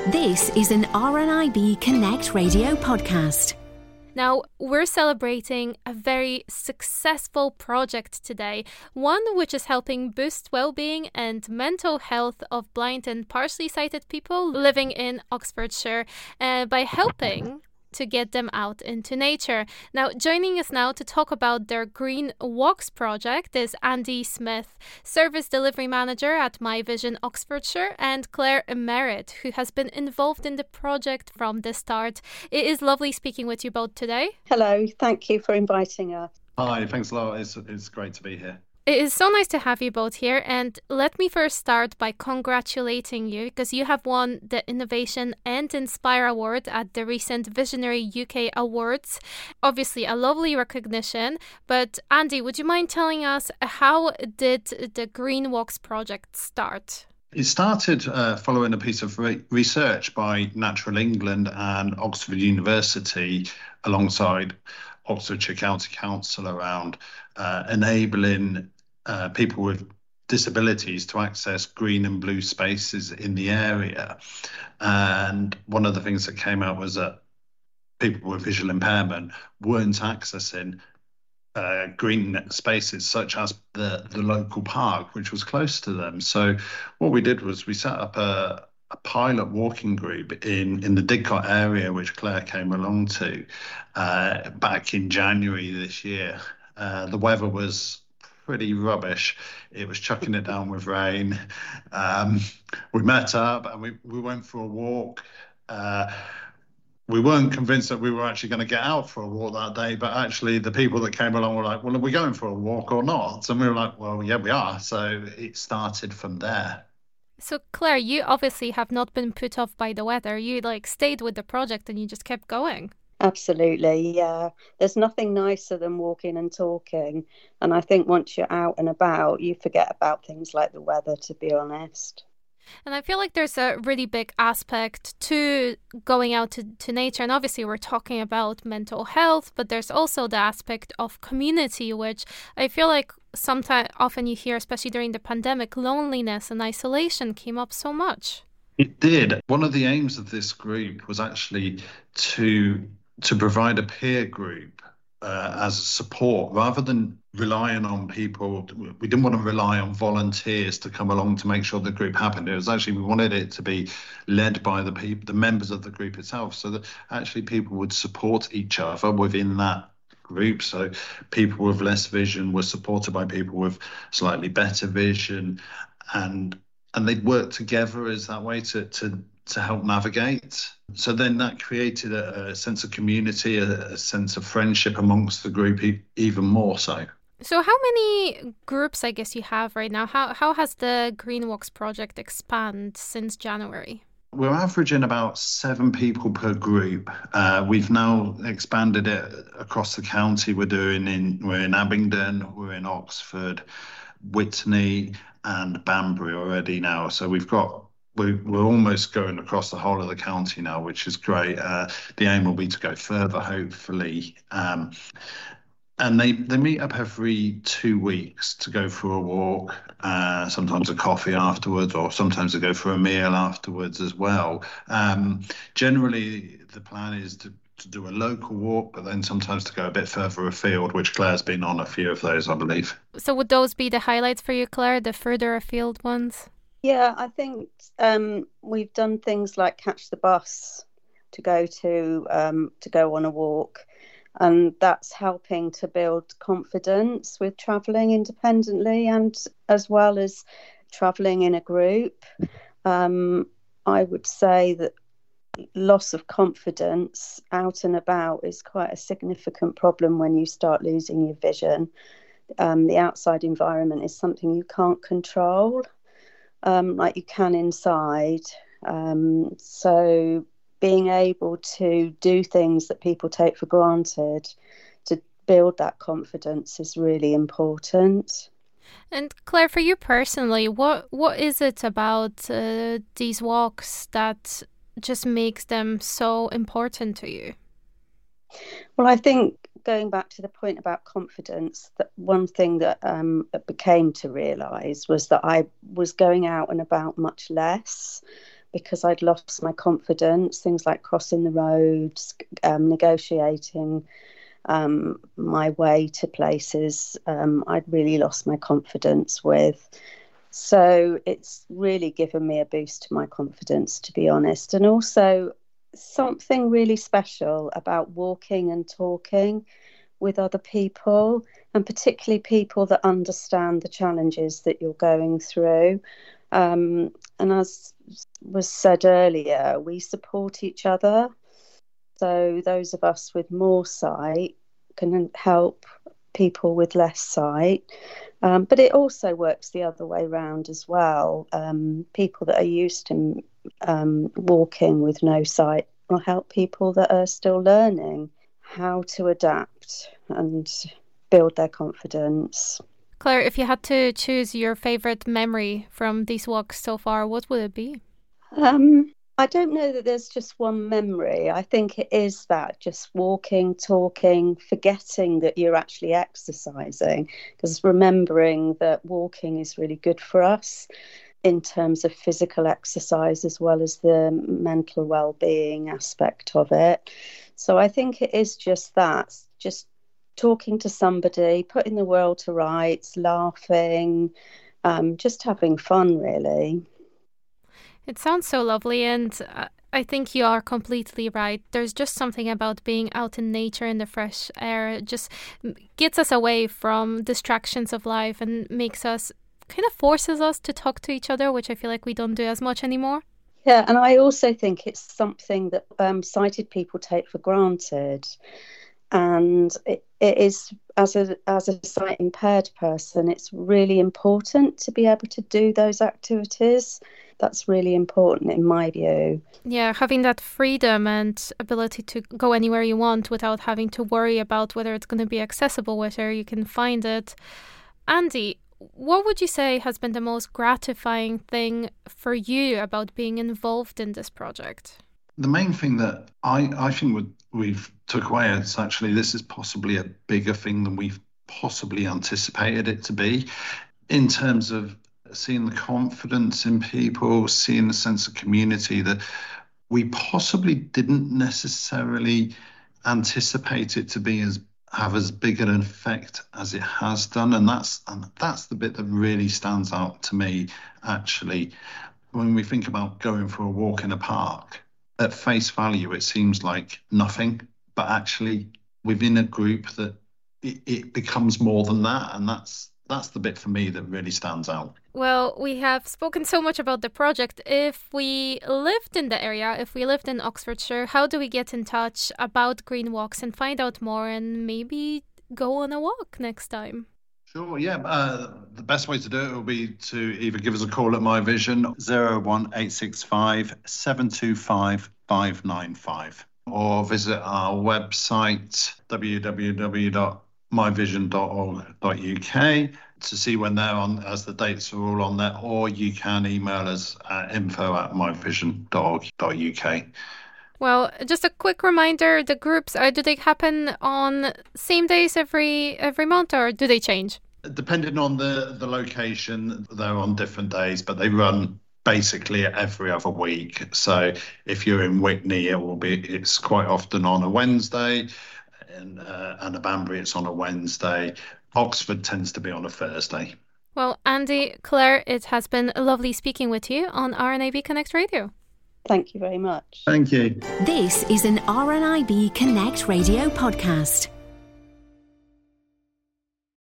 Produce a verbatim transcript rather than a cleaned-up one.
This is an R N I B Connect radio podcast. Now, we're celebrating a very successful project today, one which is helping boost well-being and mental health of blind and partially sighted people living in Oxfordshire uh, by helping to get them out into nature. Now, joining us now to talk about their Green Walks project is Andy Smith, Service Delivery Manager at My Vision Oxfordshire, and Claire Merritt, who has been involved in the project from the start. It is lovely speaking with you both today. Hello, thank you for inviting us. Hi, thanks a lot. It's, it's great to be here. It is so nice to have you both here, and let me first start by congratulating you because you have won the Innovation and Inspire Award at the recent Visionary U K Awards. Obviously a lovely recognition, but Andy, would you mind telling us how did the Green Walks project start? It started uh, following a piece of re- research by Natural England and Oxford University alongside Oxfordshire County Council around uh, enabling uh, people with disabilities to access green and blue spaces in the area. And one of the things that came out was that people with visual impairment weren't accessing uh, green spaces such as the, the local park, which was close to them. So what we did was we set up a a pilot walking group in, in the Didcot area, which Claire came along to uh, back in January this year. Uh, the weather was pretty rubbish. It was chucking it down with rain. Um, we met up and we, we went for a walk. Uh, we weren't convinced that we were actually going to get out for a walk that day, but actually the people that came along were like, well, are we going for a walk or not? And we were like, well, yeah, we are. So it started from there. So Claire, you obviously have not been put off by the weather. You like stayed with the project and you just kept going. Absolutely, yeah. There's nothing nicer than walking and talking. And I think once you're out and about, you forget about things like the weather, to be honest. And I feel like there's a really big aspect to going out to, to nature. And obviously we're talking about mental health, but there's also the aspect of community, which I feel like sometimes often you hear, especially during the pandemic, loneliness and isolation came up so much. It did. One of the aims of this group was actually to to provide a peer group uh, as support rather than relying on people. We didn't want to rely on volunteers to come along to make sure the group happened. It was actually, we wanted it to be led by the people, the members of the group itself, so that actually people would support each other within that group. So people with less vision were supported by people with slightly better vision, and and they'd work together as that way to to to help navigate. So then that created a, a sense of community, a, a sense of friendship amongst the group, e- even more so. So how many groups, I guess, you have right now? How how has the Green Walks project expanded since January? We're averaging about seven people per group. Uh, we've now expanded it across the county. We're doing in we're in Abingdon, we're in Oxford, Witney, and Banbury already now. So we've got we, we're almost going across the whole of the county now, which is great. Uh, the aim will be to go further, hopefully. Um, And they, they meet up every two weeks to go for a walk, uh, sometimes a coffee afterwards, or sometimes they go for a meal afterwards as well. Um, generally, the plan is to, to do a local walk, but then sometimes to go a bit further afield, which Claire's been on a few of those, I believe. So would those be the highlights for you, Claire, the further afield ones? Yeah, I think um, we've done things like catch the bus to go to um, to go on a walk. And that's helping to build confidence with travelling independently and as well as travelling in a group. Um, I would say that loss of confidence out and about is quite a significant problem when you start losing your vision. Um, the outside environment is something you can't control, um, like you can inside. Um, so being able to do things that people take for granted to build that confidence is really important. And Claire, for you personally, what what is it about uh, these walks that just makes them so important to you? Well, I think going back to the point about confidence, that one thing that um, I became to realise was that I was going out and about much less, because I'd lost my confidence, things like crossing the roads, um, negotiating um, my way to places, um, I'd really lost my confidence with. So it's really given me a boost to my confidence, to be honest. And also something really special about walking and talking with other people, and particularly people that understand the challenges that you're going through. Um, and as was said earlier, we support each other. So those of us with more sight can help people with less sight. Um, but it also works the other way around as well. Um, people that are used to um, walking with no sight will help people that are still learning how to adapt and build their confidence. Claire, if you had to choose your favourite memory from these walks so far, what would it be? Um, I don't know that there's just one memory. I think it is that just walking, talking, forgetting that you're actually exercising, because remembering that walking is really good for us in terms of physical exercise as well as the mental well-being aspect of it. So I think it is just that, just talking to somebody, putting the world to rights, laughing, um, just having fun, really. It sounds so lovely, and uh, I think you are completely right. There's just something about being out in nature in the fresh air. It just gets us away from distractions of life and makes us, kind of forces us to talk to each other, which I feel like we don't do as much anymore. Yeah, and I also think it's something that um, sighted people take for granted. And it, it is, as a as a sight impaired person, it's really important to be able to do those activities. That's really important in my view. Yeah, having that freedom and ability to go anywhere you want without having to worry about whether it's going to be accessible, whether you can find it. Andy, what would you say has been the most gratifying thing for you about being involved in this project? The main thing that I, I think we, we've took away is actually this is possibly a bigger thing than we've possibly anticipated it to be, in terms of seeing the confidence in people, seeing the sense of community that we possibly didn't necessarily anticipate it to be as have as big an effect as it has done. And that's and that's the bit that really stands out to me, actually. When we think about going for a walk in a park, at face value, it seems like nothing, but actually within a group that it, it becomes more than that. And that's that's the bit for me that really stands out. Well, we have spoken so much about the project. If we lived in the area, if we lived in Oxfordshire, how do we get in touch about green walks and find out more and maybe go on a walk next time? Sure, yeah. Uh, the best way to do it will be to either give us a call at My Vision, zero one eight six five seven two five five nine five, or visit our website, w w w dot my vision dot org dot u k, to see when they're on, as the dates are all on there, or you can email us at info at my vision dot org dot u k. Well, just a quick reminder, the groups, uh, do they happen on same days every every month, or do they change? Depending on the, the location, they're on different days, but they run basically every other week. So if you're in Witney, it will be, it's quite often on a Wednesday. In, uh, and at Banbury, it's on a Wednesday. Oxford tends to be on a Thursday. Well, Andy, Claire, it has been lovely speaking with you on R N I B Connect Radio. Thank you very much. Thank you. This is an R N I B Connect Radio podcast.